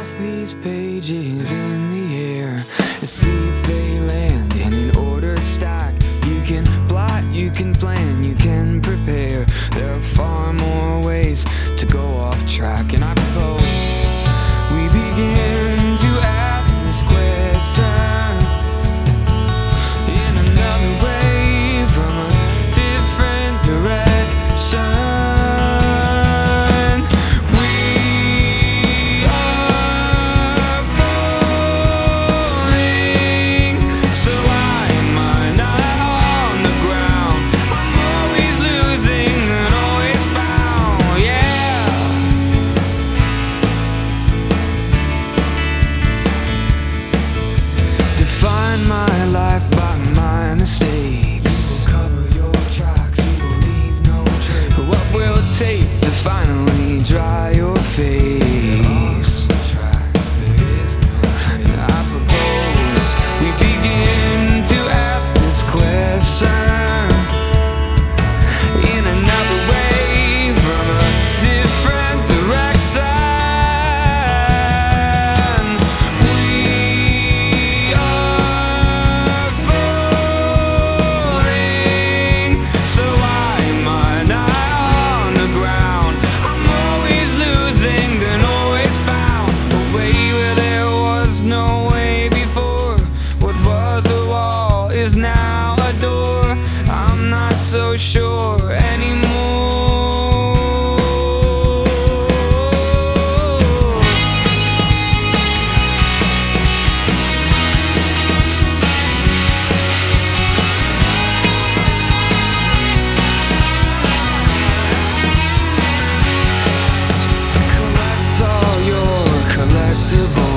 toss these pages in the air and see if they land in an ordered stack. You can plot, you can plan, you can prepare. There are far more ways to go off track, and I propose we begin to ask this question in another way, from a different direction. My life by my mistakes. We'll cover your tracks, you will leave no trace. What will it take to finally dry your face? I propose we begin to ask this question in another way, from a different direction. No way before. What was a wall is now a door. I'm not so sure anymore. Collect all your collectibles.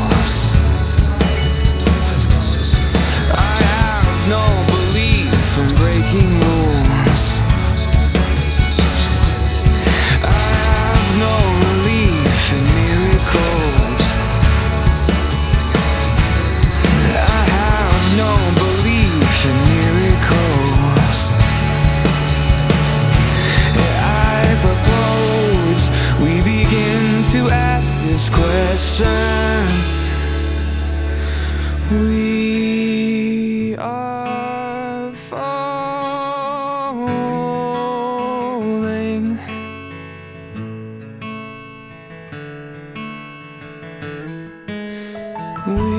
To ask this question, we are falling. We